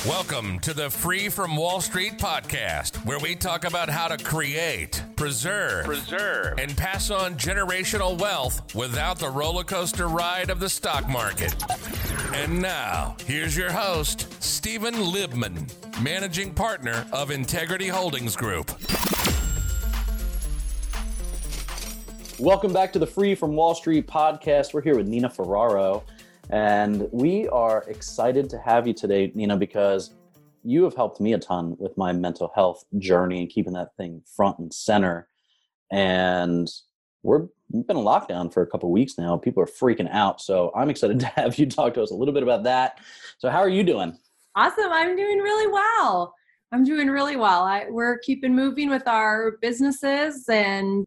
Welcome to the Free from Wall Street podcast, where we talk about how to create, preserve, and pass on generational wealth without the roller coaster ride of the stock market. And now, here's your host, Stephen Libman, managing partner of Integrity Holdings Group. Welcome back to the Free from Wall Street podcast. We're here with Nina Ferraro, and we are excited to have you today, Nina, because you have helped me a ton with my mental health journey and keeping that thing front and center. And we've been in lockdown for a couple of weeks now. People are freaking out. So I'm excited to have you talk to us a little bit about that. So how are you doing? Awesome. I'm doing really well. We're keeping moving with our businesses and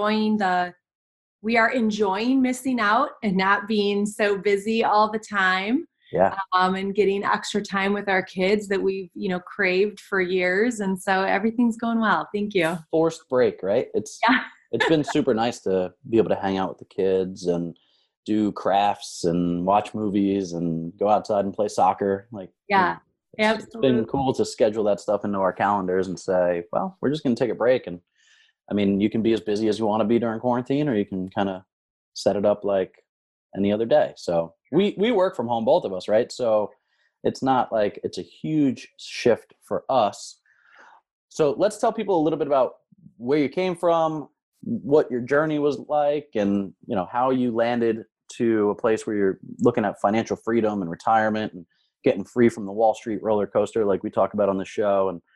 we are enjoying missing out and not being so busy all the time. Yeah. And getting extra time with our kids that we've, craved for years. And so everything's going well. Thank you. Forced break, right? It's been super nice to be able to hang out with the kids and do crafts and watch movies and go outside and play soccer. Absolutely. It's been cool to schedule that stuff into our calendars and say, well, we're just going to take a break. And I mean, you can be as busy as you want to be during quarantine, or you can kind of set it up like any other day. So we work from home, both of us, right? So it's not like it's a huge shift for us. So let's tell people a little bit about where you came from, what your journey was like, and how you landed to a place where you're looking at financial freedom and retirement and getting free from the Wall Street roller coaster like we talk about on the show, and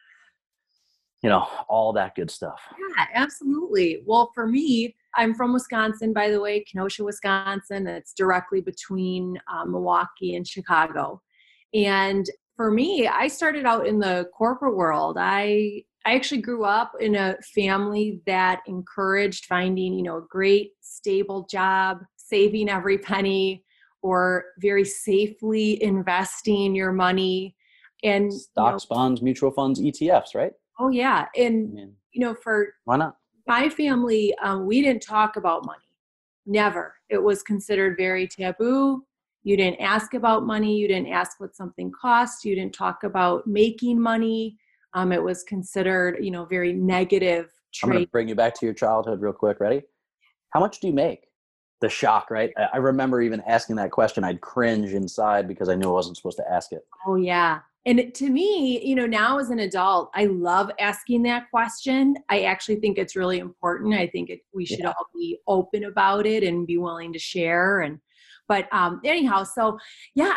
all that good stuff. Yeah, absolutely. Well, for me, I'm from Wisconsin, by the way, Kenosha, Wisconsin. It's directly between Milwaukee and Chicago. And for me, I started out in the corporate world. I actually grew up in a family that encouraged finding, a great, stable job, saving every penny, or very safely investing your money. And stocks, bonds, mutual funds, ETFs, right? Oh, yeah. And, for why not? My family, we didn't talk about money. Never. It was considered very taboo. You didn't ask about money. You didn't ask what something cost. You didn't talk about making money. It was considered, very negative trait. I'm going to bring you back to your childhood real quick. Ready? How much do you make? The shock, right? I remember even asking that question. I'd cringe inside because I knew I wasn't supposed to ask it. Oh, yeah. And to me, now as an adult, I love asking that question. I actually think it's really important. I think we should all be open about it and be willing to share. But anyhow, so yeah,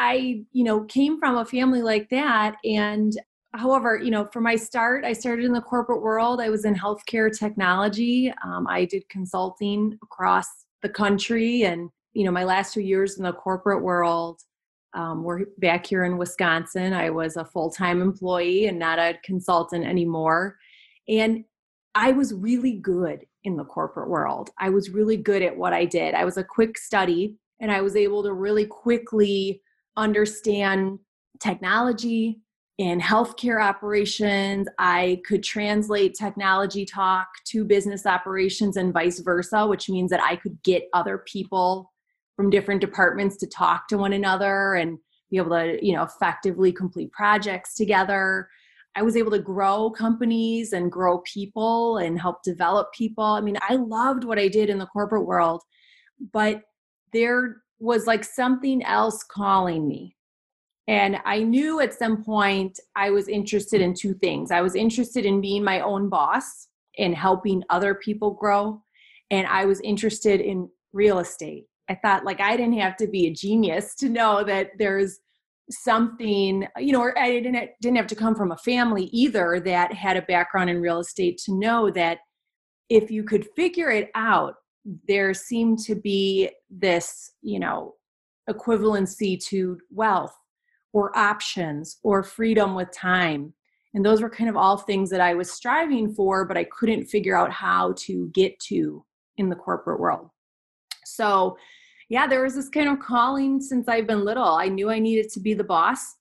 I came from a family like that. And however, for my start, I started in the corporate world. I was in healthcare technology. I did consulting across the country, and my last 2 years in the corporate world. We're back here in Wisconsin. I was a full-time employee and not a consultant anymore. And I was really good in the corporate world. I was really good at what I did. I was a quick study, and I was able to really quickly understand technology and healthcare operations. I could translate technology talk to business operations and vice versa, which means that I could get other people from different departments to talk to one another and be able to, effectively complete projects together. I was able to grow companies and grow people and help develop people. I mean, I loved what I did in the corporate world, but there was like something else calling me. And I knew at some point I was interested in two things. I was interested in being my own boss and helping other people grow. And I was interested in real estate. I thought I didn't have to be a genius to know that there's something, or I didn't have to come from a family either that had a background in real estate to know that if you could figure it out, there seemed to be this, equivalency to wealth or options or freedom with time. And those were kind of all things that I was striving for, but I couldn't figure out how to get to in the corporate world. So yeah, there was this kind of calling since I've been little. I knew I needed to be the boss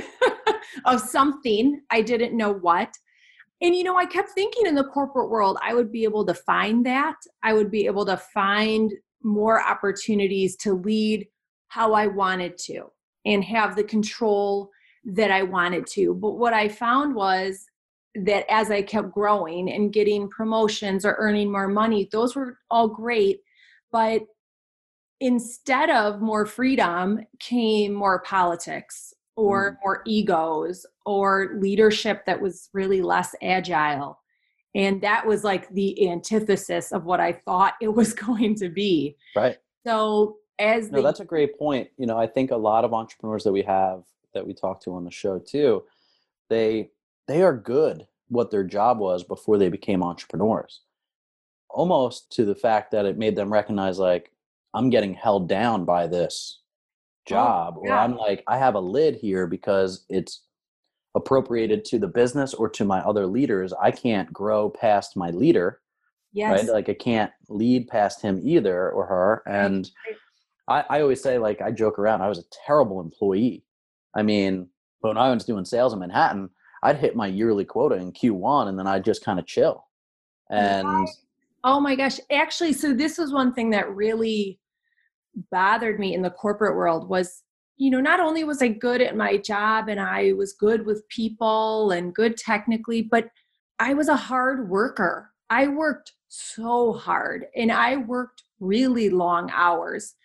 of something. I didn't know what. And, I kept thinking in the corporate world, I would be able to find that. I would be able to find more opportunities to lead how I wanted to and have the control that I wanted to. But what I found was that as I kept growing and getting promotions or earning more money, those were all great. But instead of more freedom came more politics or more egos or leadership that was really less agile. And that was like the antithesis of what I thought it was going to be. Right. So that's a great point. I think a lot of entrepreneurs that we talk to on the show too, they are good what their job was before they became entrepreneurs, almost to the fact that it made them recognize, like, I'm getting held down by this job, or I'm like, I have a lid here because it's appropriated to the business or to my other leaders. I can't grow past my leader. Yes. Right? Like, I can't lead past him either, or her. And I always say, like, I joke around, I was a terrible employee. I mean, when I was doing sales in Manhattan, I'd hit my yearly quota in Q1 and then I'd just kind of chill. And oh my gosh, actually, so this was one thing that really bothered me in the corporate world was, not only was I good at my job and I was good with people and good technically, but I was a hard worker. I worked so hard and I worked really long hours.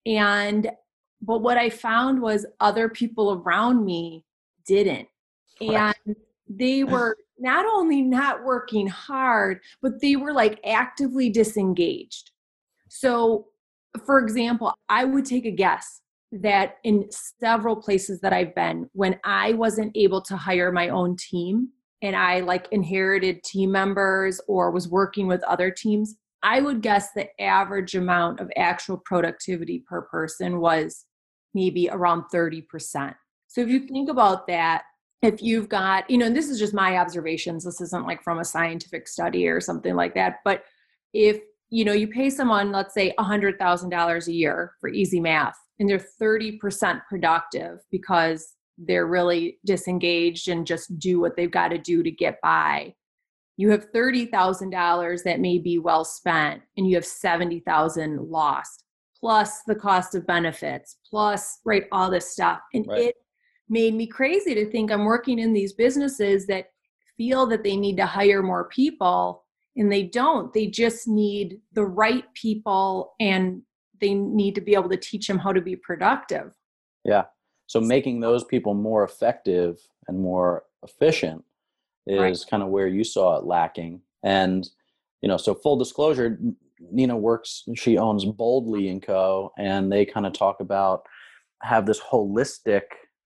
But what I found was other people around me didn't. Right. And they were not only not working hard, but they were like actively disengaged. So, for example, I would take a guess that in several places that I've been, when I wasn't able to hire my own team and I like inherited team members or was working with other teams, I would guess the average amount of actual productivity per person was maybe around 30%. So if you think about that, if you've got, and this is just my observations, this isn't like from a scientific study or something like that, but if, you pay someone, let's say $100,000 a year for easy math, and they're 30% productive because they're really disengaged and just do what they've got to do to get by. You have $30,000 that may be well spent, and you have $70,000 lost, plus the cost of benefits, plus, right, all this stuff. And It made me crazy to think I'm working in these businesses that feel that they need to hire more people, and they don't. They just need the right people, and they need to be able to teach them how to be productive. Yeah. So making those people more effective and more efficient is kind of where you saw it lacking. And, so full disclosure, Nina she owns Boldly & Co. And they kind of have this holistic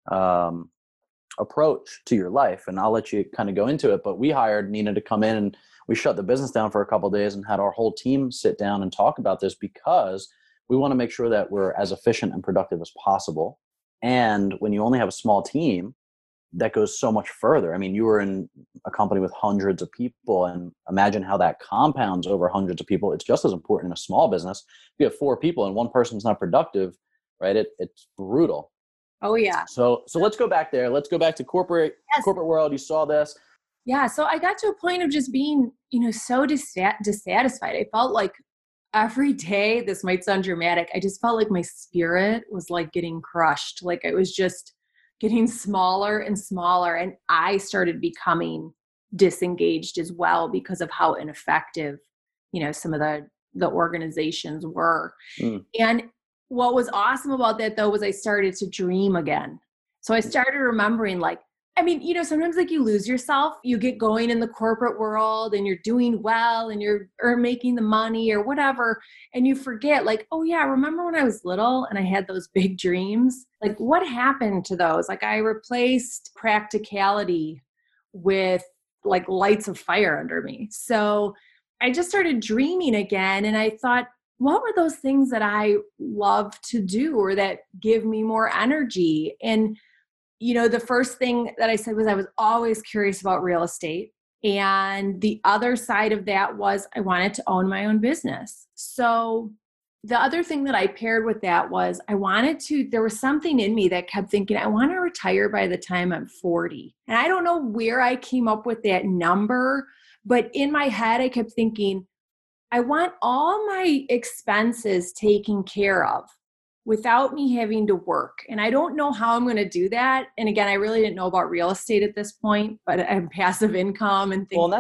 approach to your life. And I'll let you kind of go into it, but we hired Nina to come in and we shut the business down for a couple of days and had our whole team sit down and talk about this, because we want to make sure that we're as efficient and productive as possible. And when you only have a small team, that goes so much further. I mean, you were in a company with hundreds of people, and imagine how that compounds over hundreds of people. It's just as important in a small business. If you have 4 people and one person's not productive, right? It's brutal. Oh yeah. So let's go back there. Let's go back to corporate world. You saw this. Yeah. So I got to a point of just being, so dissatisfied. I felt like every day, this might sound dramatic, I just felt like my spirit was like getting crushed. Like I was just getting smaller and smaller. And I started becoming disengaged as well because of how ineffective, some of the organizations were. And what was awesome about that though, was I started to dream again. So I started remembering, like, sometimes like you lose yourself, you get going in the corporate world and you're doing well and you're making the money or whatever. And you forget, like, oh yeah, remember when I was little and I had those big dreams? Like, what happened to those? Like, I replaced practicality with like lights of fire under me. So I just started dreaming again. And I thought, what were those things that I love to do or that give me more energy? And the first thing that I said was I was always curious about real estate. And the other side of that was I wanted to own my own business. So the other thing that I paired with that was there was something in me that kept thinking, I want to retire by the time I'm 40. And I don't know where I came up with that number, but in my head, I kept thinking, I want all my expenses taken care of without me having to work. And I don't know how I'm going to do that. And again, I really didn't know about real estate at this point, but I have passive income and things. Well, and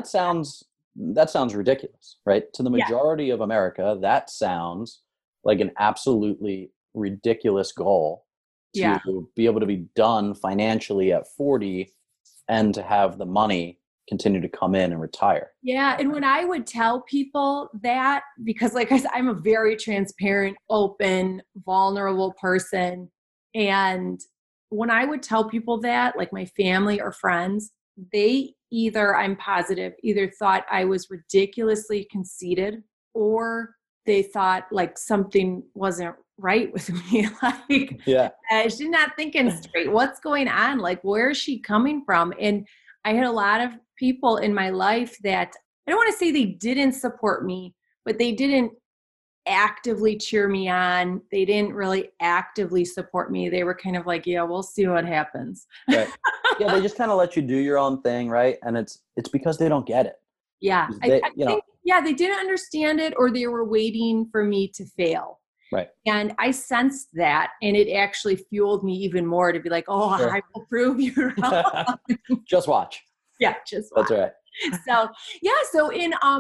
that sounds ridiculous, right? To the majority of America, that sounds like an absolutely ridiculous goal to be able to be done financially at 40 and to have the money continue to come in and retire. Yeah. And when I would tell people that, because like I said, I'm a very transparent, open, vulnerable person. And when I would tell people that, like my family or friends, they I'm positive, either thought I was ridiculously conceited or they thought like something wasn't right with me. Like, she's not thinking straight. What's going on? Like, where is she coming from? And I had a lot of people in my life that I don't want to say they didn't support me, but they didn't actively cheer me on. They didn't really actively support me. They were kind of like, yeah, we'll see what happens. Right. Yeah, they just kind of let you do your own thing, right? And it's because they don't get it. Yeah. I think they didn't understand it, or they were waiting for me to fail. Right. And I sensed that, and it actually fueled me even more to be like, oh, sure. I will prove you wrong. Just watch. Yeah, just watch. That's right. So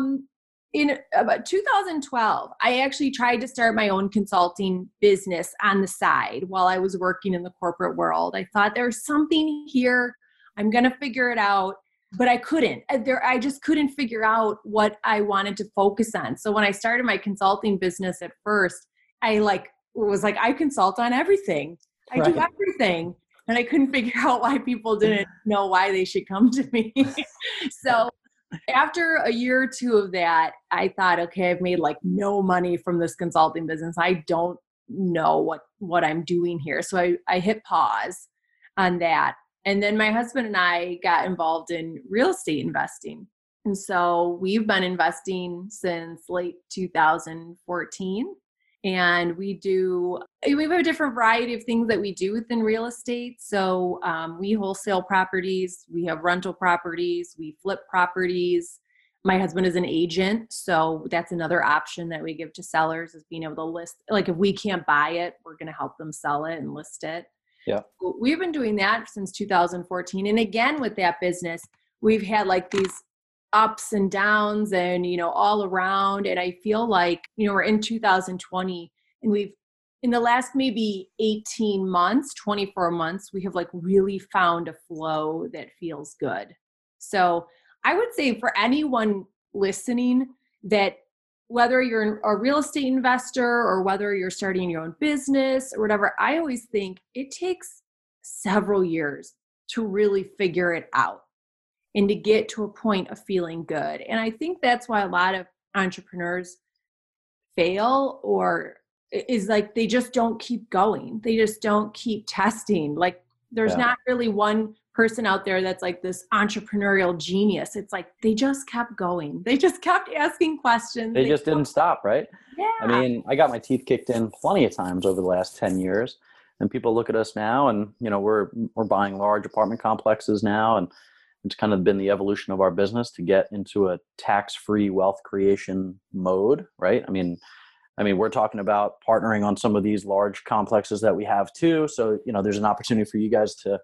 in about 2012, I actually tried to start my own consulting business on the side while I was working in the corporate world. I thought there's something here. I'm going to figure it out, but I couldn't. I just couldn't figure out what I wanted to focus on. So when I started my consulting business at first, I consult on everything. I do everything. And I couldn't figure out why people didn't know why they should come to me. So after a year or two of that, I thought, okay, I've made like no money from this consulting business. I don't know what I'm doing here. So I hit pause on that. And then my husband and I got involved in real estate investing. And so we've been investing since late 2014. And we have a different variety of things that we do within real estate. So we wholesale properties, we have rental properties, we flip properties. My husband is an agent, so that's another option that we give to sellers, is being able to list. Like if we can't buy it, we're going to help them sell it and list it. Yeah, so we've been doing that since 2014. And again, with that business, we've had like these ups and downs and, all around. And I feel like, we're in 2020 and we've, in the last maybe 18 months, 24 months, we have like really found a flow that feels good. So I would say for anyone listening that whether you're a real estate investor or whether you're starting your own business or whatever, I always think it takes several years to really figure it out and to get to a point of feeling good. And I think that's why a lot of entrepreneurs fail, or is like they just don't keep going. They just don't keep testing. Like there's not really one person out there that's like this entrepreneurial genius. It's like they just kept going. They just kept asking questions. They just didn't stop, right? Yeah. I mean, I got my teeth kicked in plenty of times over the last 10 years. And people look at us now and, we're buying large apartment complexes now, and it's kind of been the evolution of our business to get into a tax-free wealth creation mode, right? I mean, we're talking about partnering on some of these large complexes that we have too. So, there's an opportunity for you guys to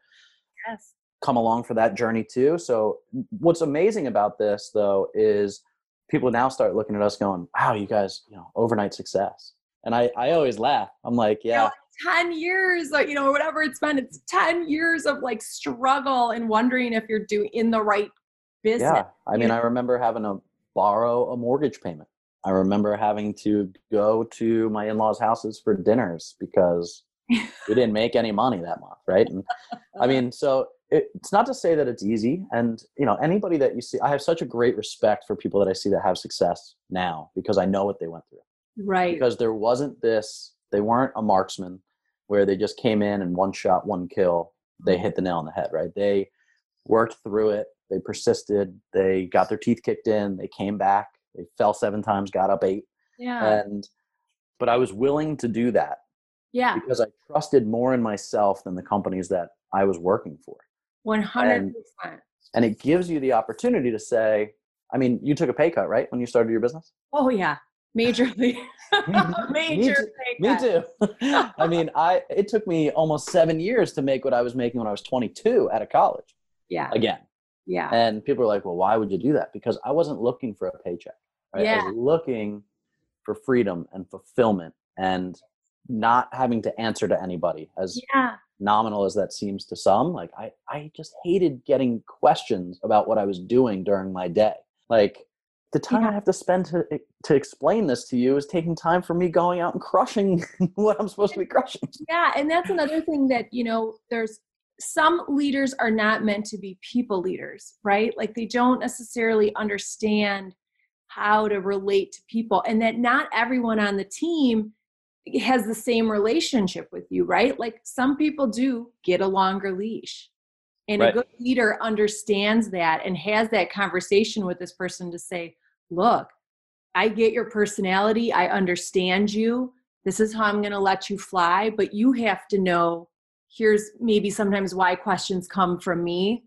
come along for that journey too. So what's amazing about this though, is people now start looking at us going, wow, you guys, overnight success. And I always laugh. I'm like, yeah. 10 years, or whatever it's been, it's 10 years of like struggle and wondering if you're doing in the right business. Yeah. I mean, I remember having to borrow a mortgage payment. I remember having to go to my in-laws' houses for dinners because we didn't make any money that month. Right. And I mean, so it's not to say that it's easy. And, anybody that you see, I have such a great respect for people that I see that have success now because I know what they went through. Right. Because there wasn't they weren't a marksman where they just came in and one shot, one kill, they hit the nail on the head, right? They worked through it. They persisted. They got their teeth kicked in. They came back. They fell 7 times, got up 8. Yeah. But I was willing to do that. Yeah. Because I trusted more in myself than the companies that I was working for. 100%. And it gives you the opportunity to say, I mean, you took a pay cut, right? When you started your business? Oh, yeah. Majorly. Me too. I mean, it took me almost 7 years to make what I was making when I was 22 out of college. Yeah. Again. Yeah. And people are like, well, why would you do that? Because I wasn't looking for a paycheck. Right? Yeah. I was looking for freedom and fulfillment and not having to answer to anybody, as nominal as that seems to some. Like I just hated getting questions about what I was doing during my day. Like the time I have to spend to explain this to you is taking time for me going out and crushing what I'm supposed to be crushing. Yeah. And that's another thing that, there's some leaders are not meant to be people leaders, right? Like they don't necessarily understand how to relate to people, and that not everyone on the team has the same relationship with you, right? Like some people do get a longer leash, and a good leader understands that and has that conversation with this person to say, look, I get your personality. I understand you. This is how I'm going to let you fly, but you have to know, here's maybe sometimes why questions come from me.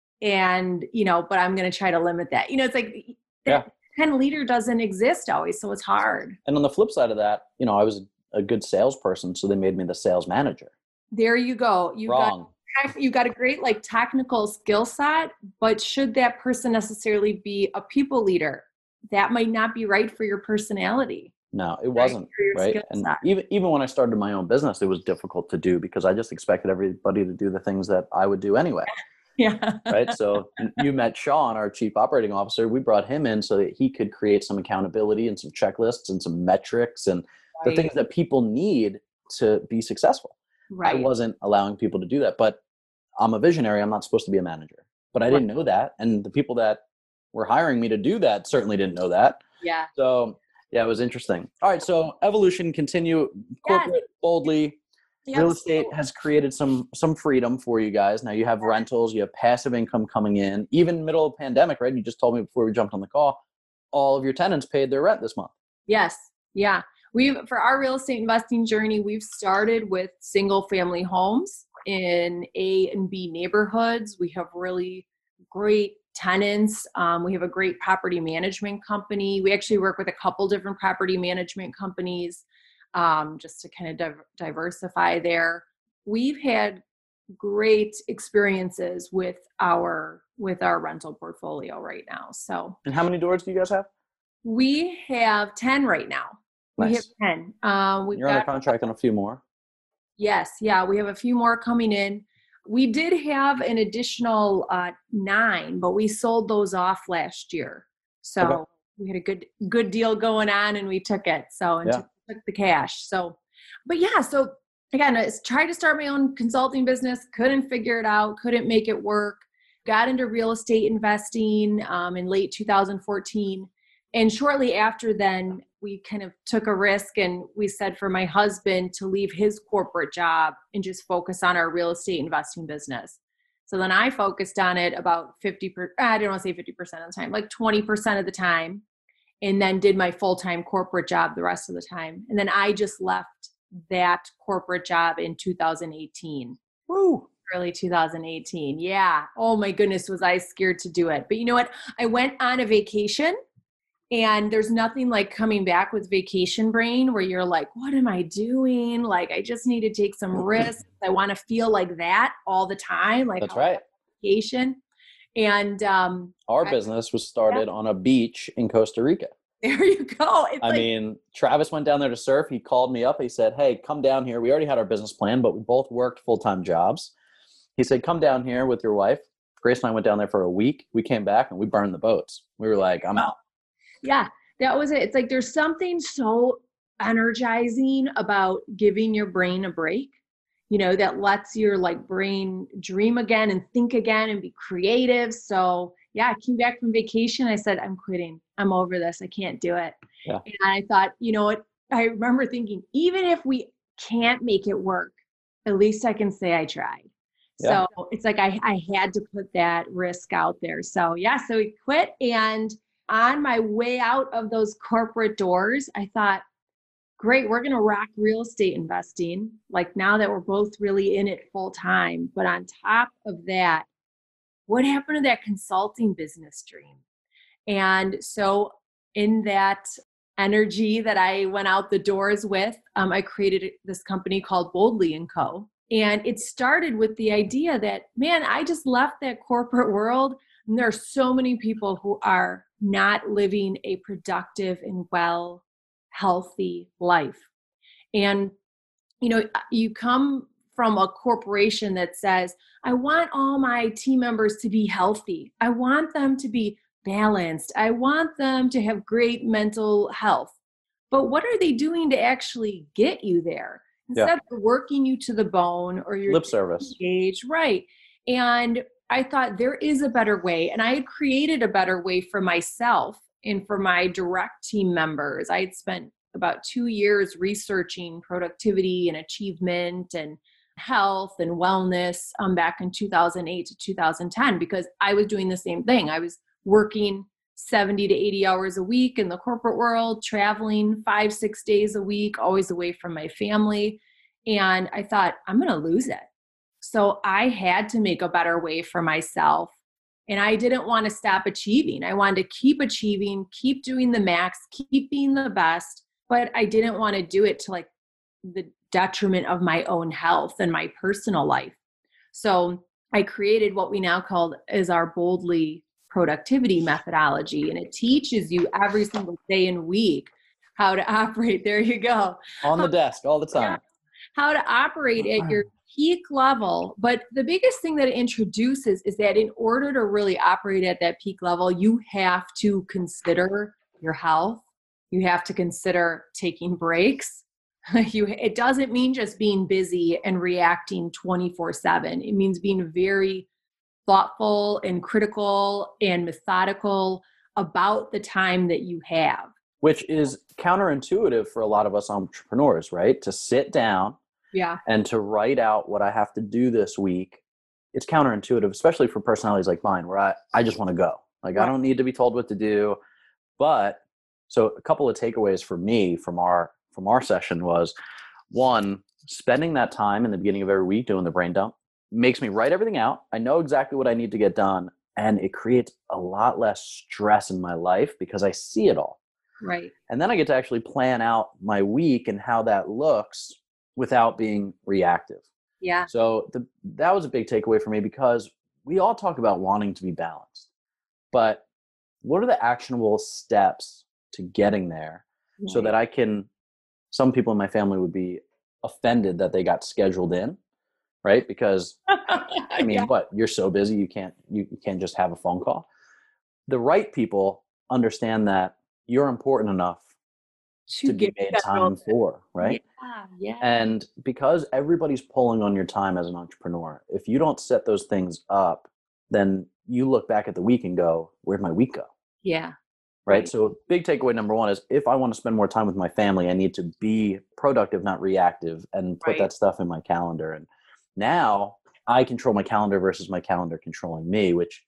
And, but I'm going to try to limit that. It's like that kind of leader doesn't exist always. So it's hard. And on the flip side of that, I was a good salesperson. So they made me the sales manager. There you go. You got a great technical skill set, but should that person necessarily be a people leader? That might not be right for your personality. No, it wasn't, right? And even when I started my own business, it was difficult to do because I just expected everybody to do the things that I would do anyway. Yeah. Right. So you met Sean, our chief operating officer. We brought him in so that he could create some accountability and some checklists and some metrics and the things that people need to be successful. Right. I wasn't allowing people to do that, but I'm a visionary. I'm not supposed to be a manager, but I didn't know that. And the people that were hiring me to do that certainly didn't know that. Yeah. So yeah, it was interesting. All right. So evolution, continue, corporate, boldly. Yep. Real estate has created some freedom for you guys. Now you have rentals, you have passive income coming in, even middle of pandemic, right? You just told me before we jumped on the call, all of your tenants paid their rent this month. Yes. Yeah. For our real estate investing journey, we've started with single family homes in A and B neighborhoods. We have really great tenants. We have a great property management company. We actually work with a couple different property management companies. Just to kind of diversify there. We've had great experiences with our rental portfolio right now. So, and how many doors do you guys have? We have 10 right now. Nice. We have 10. You're under contract on a few more. Yes. Yeah. We have a few more coming in. We did have an additional 9, but we sold those off last year. So we had a good deal going on and we took it. So, took the cash. So, but yeah, so again, I tried to start my own consulting business, couldn't figure it out, couldn't make it work, got into real estate investing in late 2014. And shortly after then, we kind of took a risk and we said for my husband to leave his corporate job and just focus on our real estate investing business. So then I focused on it about 50%, I don't want to say 50% of the time, like 20% of the time. And then did my full-time corporate job the rest of the time. And then I just left that corporate job in 2018. Woo! Early 2018. Yeah. Oh my goodness, was I scared to do it. But you know what? I went on a vacation and there's nothing like coming back with vacation brain where you're like, what am I doing? Like, I just need to take some risks. I want to feel like that all the time. Like, that's right. Vacation. And our business was started on a beach in Costa Rica. There you go. I mean, Travis went down there to surf. He called me up. He said, hey, come down here. We already had our business plan, but we both worked full-time jobs. He said, come down here with your wife. Grace and I went down there for a week. We came back and we burned the boats. We were like, I'm out. Yeah, that was it. It's like there's something so energizing about giving your brain a break. That lets your brain dream again and think again and be creative. So yeah, I came back from vacation. I said, I'm quitting. I'm over this. I can't do it. Yeah. And I thought, you know what? I remember thinking, even if we can't make it work, at least I can say I tried. Yeah. So it's like I had to put that risk out there. So yeah, so we quit. And on my way out of those corporate doors, I thought, great, we're going to rock real estate investing. Like now that we're both really in it full time. But on top of that, what happened to that consulting business dream? And so in that energy that I went out the doors with, I created this company called Boldly & Co. And it started with the idea that, man, I just left that corporate world, and there are so many people who are not living a productive and well, healthy life. And, you come from a corporation that says, I want all my team members to be healthy. I want them to be balanced. I want them to have great mental health. But what are they doing to actually get you there? Instead of working you to the bone or your lip service age, right? And I thought there is a better way. And I had created a better way for myself and for my direct team members. I had spent about 2 years researching productivity and achievement and health and wellness back in 2008 to 2010, because I was doing the same thing. I was working 70 to 80 hours a week in the corporate world, traveling 5-6 days a week, always away from my family. And I thought, I'm going to lose it. So I had to make a better way for myself. And I didn't want to stop achieving. I wanted to keep achieving, keep doing the max, keep being the best. But I didn't want to do it to like the detriment of my own health and my personal life. So I created what we now call is our Boldly productivity methodology. And it teaches you every single day and week how to operate. There you go. on the desk all the time. How to operate at your peak level. But the biggest thing that it introduces is that in order to really operate at that peak level, you have to consider your health. You have to consider taking breaks. It doesn't mean just being busy and reacting 24/7. It means being very thoughtful and critical and methodical about the time that you have. Which is counterintuitive for a lot of us entrepreneurs, right? To sit down and to write out what I have to do this week. It's counterintuitive, especially for personalities like mine, where I just want to go. Like, I don't need to be told what to do. But so a couple of takeaways for me from our session was, one, spending that time in the beginning of every week doing the brain dump makes me write everything out. I know exactly what I need to get done, and it creates a lot less stress in my life because I see it all. Right. And then I get to actually plan out my week and how that looks without being reactive. Yeah. So that was a big takeaway for me, because we all talk about wanting to be balanced, but what are the actionable steps to getting there so that I can, some people in my family would be offended that they got scheduled in, right? Because I mean, what, you're so busy, you can't just have a phone call. The right people understand that you're important enough to be made time for, right? Yeah. And because everybody's pulling on your time as an entrepreneur, if you don't set those things up, then you look back at the week and go, where'd my week go? Yeah. Right. So big takeaway number one is, if I want to spend more time with my family, I need to be productive, not reactive, and put that stuff in my calendar. And now I control my calendar versus my calendar controlling me, which,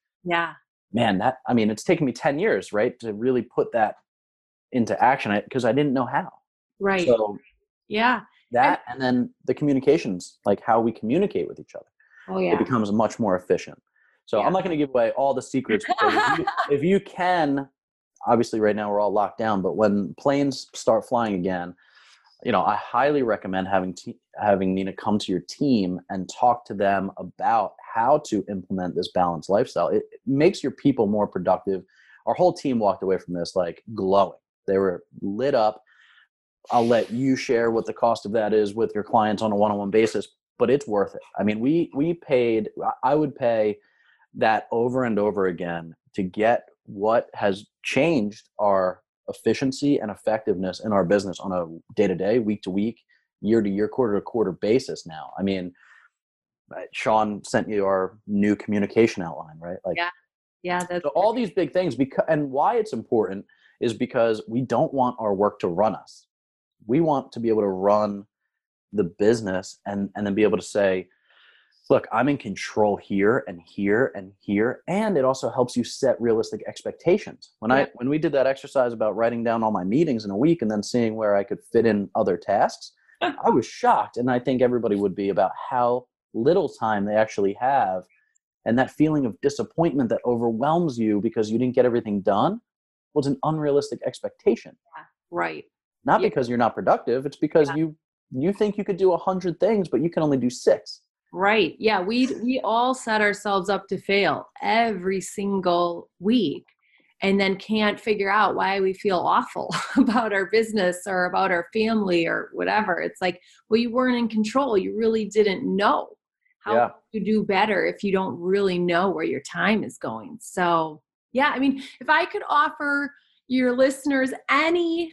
man, it's taken me 10 years, right, to really put that into action, because I didn't know how. Right. So that, and then the communications, like how we communicate with each other. Oh yeah. It becomes much more efficient. So I'm not going to give away all the secrets, but if you can, obviously right now we're all locked down, but when planes start flying again, I highly recommend having Nina come to your team and talk to them about how to implement this balanced lifestyle. It makes your people more productive. Our whole team walked away from this like glowing. They were lit up. I'll let you share what the cost of that is with your clients on a one-on-one basis, but it's worth it. I mean, I would pay that over and over again to get what has changed our efficiency and effectiveness in our business on a day-to-day, week-to-week, year-to-year, quarter-to-quarter basis now. I mean, Sean sent you our new communication outline, right? That's so all these big things, and why it's important is because we don't want our work to run us. We want to be able to run the business and then be able to say, look, I'm in control here and here and here. And it also helps you set realistic expectations. When we did that exercise about writing down all my meetings in a week and then seeing where I could fit in other tasks, I was shocked. And I think everybody would be, about how little time they actually have. And that feeling of disappointment that overwhelms you because you didn't get everything done was an unrealistic expectation. Right. Not Yeah. because you're not productive. It's because you think you could do 100 things, but you can only do 6. Right. Yeah. We all set ourselves up to fail every single week and then can't figure out why we feel awful about our business or about our family or whatever. It's like, well, you weren't in control. You really didn't know how to do better if you don't really know where your time is going. So, yeah, I mean, if I could offer your listeners any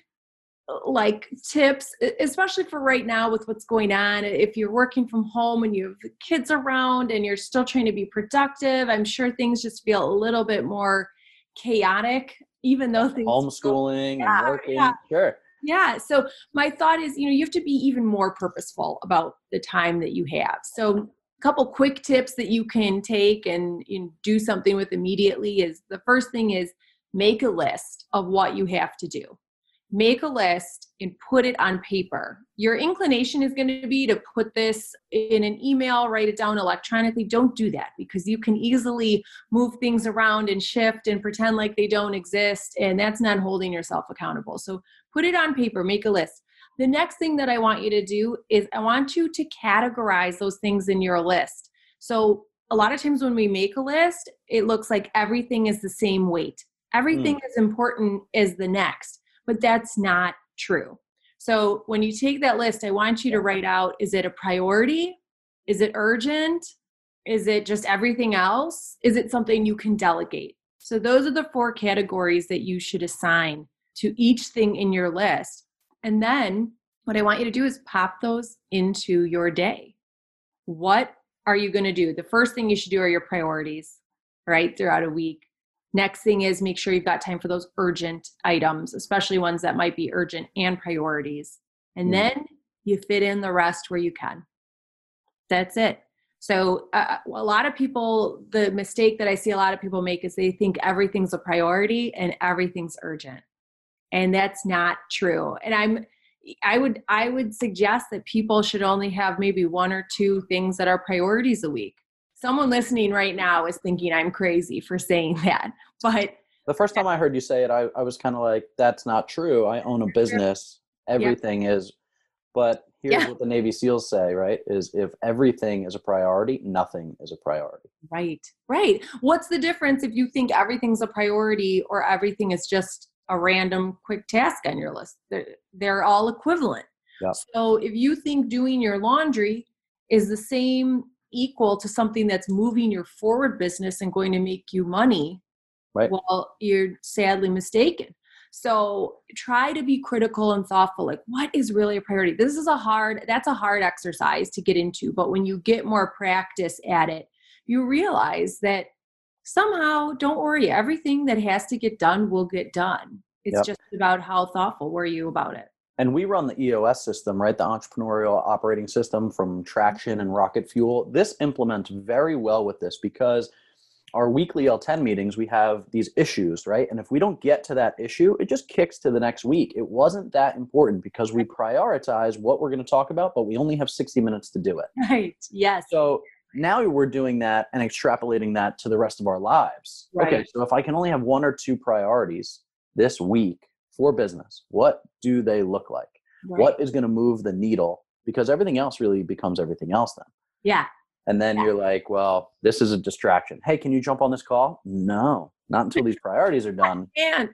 like tips, especially for right now with what's going on, if you're working from home and you have kids around and you're still trying to be productive, I'm sure things just feel a little bit more chaotic, even though things homeschooling and working. Sure. Yeah. So my thought is, you have to be even more purposeful about the time that you have. So a couple quick tips that you can take and do something with immediately is the first thing is make a list of what you have to do. Make a list and put it on paper. Your inclination is going to be to put this in an email, write it down electronically. Don't do that because you can easily move things around and shift and pretend like they don't exist. And that's not holding yourself accountable. So put it on paper, make a list. The next thing that I want you to do is I want you to categorize those things in your list. So a lot of times when we make a list, it looks like everything is the same weight. Everything is important as the next. But that's not true. So when you take that list, I want you to write out, is it a priority? Is it urgent? Is it just everything else? Is it something you can delegate? So those are the 4 categories that you should assign to each thing in your list. And then what I want you to do is pop those into your day. What are you going to do? The first thing you should do are your priorities, right, throughout a week. Next thing is make sure you've got time for those urgent items, especially ones that might be urgent and priorities. And then you fit in the rest where you can. That's it. So a lot of people, the mistake that I see a lot of people make is they think everything's a priority and everything's urgent. And that's not true. And I would suggest that people should only have maybe 1 or 2 things that are priorities a week. Someone listening right now is thinking I'm crazy for saying that. But the first time I heard you say it, I was kind of like, that's not true. I own a business. Everything is. But here's what the Navy SEALs say, right? Is if everything is a priority, nothing is a priority. Right. What's the difference if you think everything's a priority or everything is just a random quick task on your list? They're all equivalent. Yep. So if you think doing your laundry is the same equal to something that's moving your forward business and going to make you money, right? Well, you're sadly mistaken. So try to be critical and thoughtful. Like, what is really a priority? That's a hard exercise to get into. But when you get more practice at it, you realize that somehow, don't worry, everything that has to get done will get done. It's just about how thoughtful were you about it. And we run the EOS system, right? The entrepreneurial operating system from Traction and Rocket Fuel. This implements very well with this because our weekly L10 meetings, we have these issues, right? And if we don't get to that issue, it just kicks to the next week. It wasn't that important because we prioritize what we're going to talk about, but we only have 60 minutes to do it. Right. Yes. So now we're doing that and extrapolating that to the rest of our lives. Right. Okay. So if I can only have 1 or 2 priorities this week for business, what do they look like? Right. What is going to move the needle? Because everything else really becomes everything else then. Yeah. And then you're like, well, this is a distraction. Hey, can you jump on this call? No, not until these priorities are done. And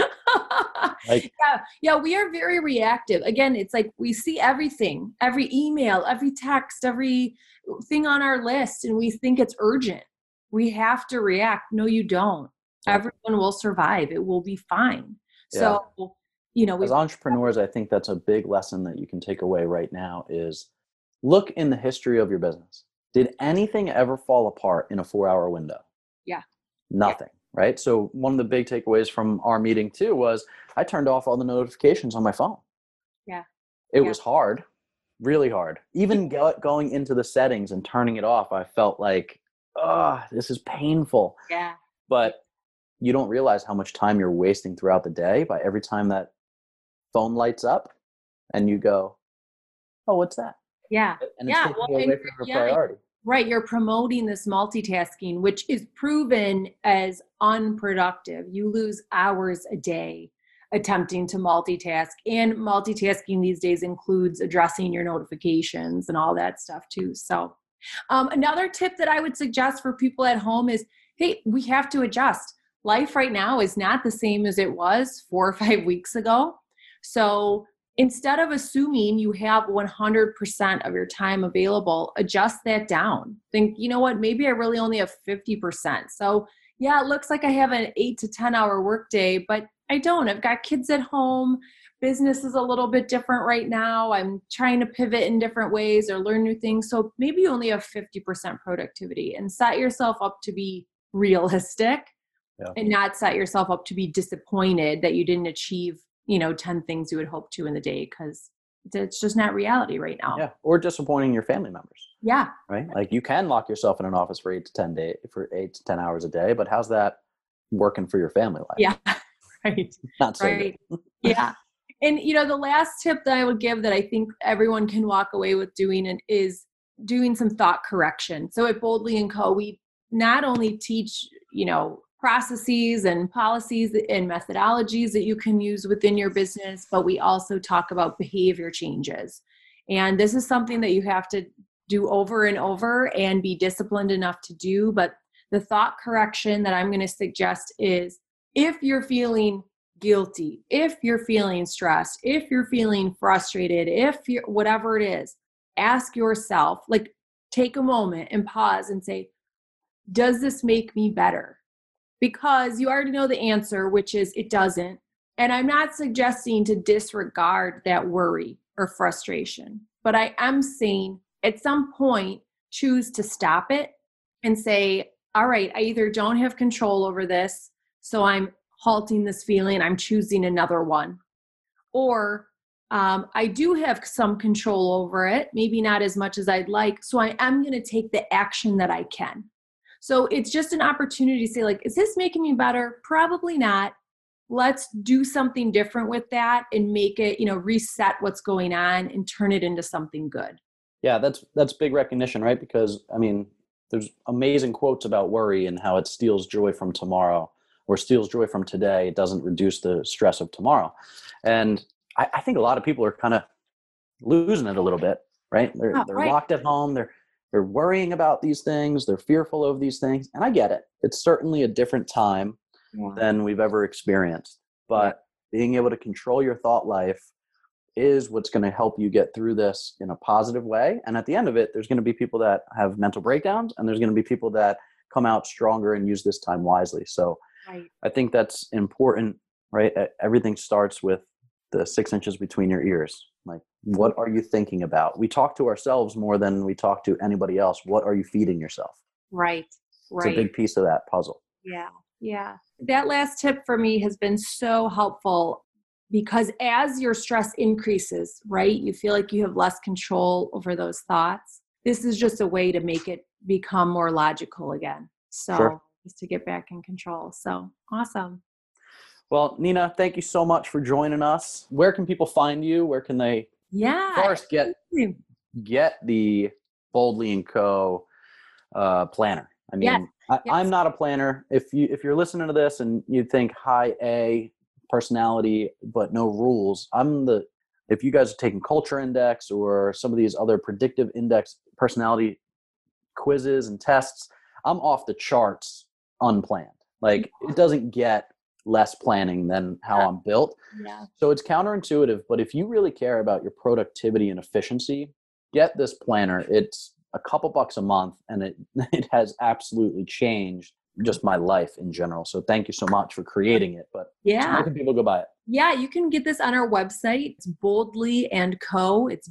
we are very reactive. Again, it's like we see everything, every email, every text, every thing on our list, and we think it's urgent. We have to react. No, you don't. Everyone will survive. It will be fine. Yeah. So, as entrepreneurs, I think that's a big lesson that you can take away right now is look in the history of your business. Did anything ever fall apart in a 4-hour window? Yeah. Nothing, right? So one of the big takeaways from our meeting too was I turned off all the notifications on my phone. Yeah. It was hard, really hard. Even going into the settings and turning it off, I felt like, this is painful. Yeah. But you don't realize how much time you're wasting throughout the day by every time that phone lights up and you go, oh, what's that? Yeah. And it's taking away from your priority. Right. You're promoting this multitasking, which is proven as unproductive. You lose hours a day. attempting to multitask. And multitasking these days includes addressing your notifications and all that stuff too. So another tip that I would suggest for people at home is, hey, we have to adjust. Life right now is not the same as it was 4 or 5 weeks ago. So instead of assuming you have 100% of your time available, adjust that down. Think, you know what, maybe I really only have 50%. So yeah, it looks like I have an 8 to 10 hour workday, but I don't. I've got kids at home. Business is a little bit different right now. I'm trying to pivot in different ways or learn new things. So maybe you only have 50% productivity, and set yourself up to be realistic and not set yourself up to be disappointed that you didn't achieve, 10 things you would hope to in the day, because it's just not reality right now. Yeah. Or disappointing your family members. Yeah. Right. Like you can lock yourself in an office for 8 to 10 hours a day, but how's that working for your family life? Yeah. Right. Not so right. good. Yeah. And, the last tip that I would give that I think everyone can walk away with doing is doing some thought correction. So at Boldly & Co., we not only teach, processes and policies and methodologies that you can use within your business, but we also talk about behavior changes. And this is something that you have to do over and over and be disciplined enough to do. But the thought correction that I'm going to suggest is, if you're feeling guilty, if you're feeling stressed, if you're feeling frustrated, if you're whatever it is, ask yourself, like, take a moment and pause and say, does this make me better? Because you already know the answer, which is it doesn't. And I'm not suggesting to disregard that worry or frustration, but I am saying at some point, choose to stop it and say, all right, I either don't have control over this, so I'm halting this feeling, I'm choosing another one. Or I do have some control over it, maybe not as much as I'd like, so I am going to take the action that I can. So it's just an opportunity to say, like, is this making me better? Probably not. Let's do something different with that and make it, reset what's going on and turn it into something good. Yeah, that's big recognition, right? Because, there's amazing quotes about worry and how it steals joy from tomorrow, or steals joy from today. It doesn't reduce the stress of tomorrow. And I think a lot of people are kind of losing it a little bit, right? They're right. locked at home. They're worrying about these things. They're fearful of these things. And I get it. It's certainly a different time than we've ever experienced. But being able to control your thought life is what's going to help you get through this in a positive way. And at the end of it, there's going to be people that have mental breakdowns, and there's going to be people that come out stronger and use this time wisely. So I think that's important, right? Everything starts with the 6 inches between your ears. Like, what are you thinking about? We talk to ourselves more than we talk to anybody else. What are you feeding yourself? Right. It's a big piece of that puzzle. Yeah. Yeah. That last tip for me has been so helpful, because as your stress increases, right, you feel like you have less control over those thoughts. This is just a way to make it become more logical again. So just to get back in control. So awesome. Well, Nina, thank you so much for joining us. Where can people find you? Where can they first get the Boldly & Co. planner? I'm not a planner. If you're listening to this and you think high A personality but no rules, if you guys are taking Culture Index or some of these other predictive index personality quizzes and tests, I'm off the charts unplanned. Like, it doesn't get less planning than how I'm built. Yeah. So it's counterintuitive, but if you really care about your productivity and efficiency, get this planner. It's a couple bucks a month, and it has absolutely changed just my life in general. So thank you so much for creating it. But how can people go buy it? Yeah, you can get this on our website. It's Boldly & Co. It's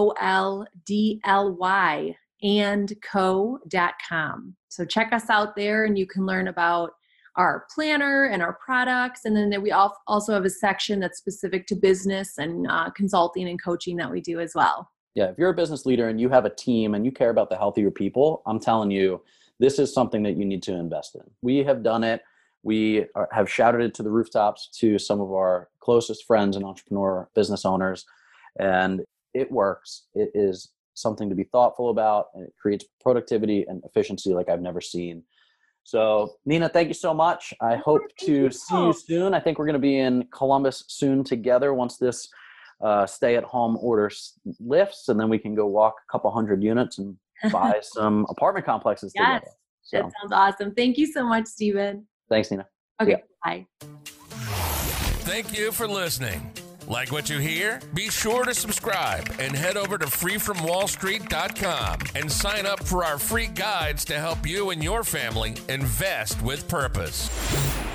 BOLDLY and co.com. So check us out there, and you can learn about our planner and our products. And then we also have a section that's specific to business and consulting and coaching that we do as well. Yeah, if you're a business leader and you have a team and you care about the health of your people, I'm telling you, this is something that you need to invest in. We have done it. We have shouted it to the rooftops to some of our closest friends and entrepreneur business owners, and it works. It is something to be thoughtful about, and it creates productivity and efficiency like I've never seen. So, Nina, thank you so much. I hope to see you soon. I think we're going to be in Columbus soon together once this stay-at-home order lifts, and then we can go walk a couple hundred units and buy some apartment complexes together. So, that sounds awesome. Thank you so much, Stephen. Thanks, Nina. Okay, bye. Thank you for listening. Like what you hear? Be sure to subscribe and head over to freefromwallstreet.com and sign up for our free guides to help you and your family invest with purpose.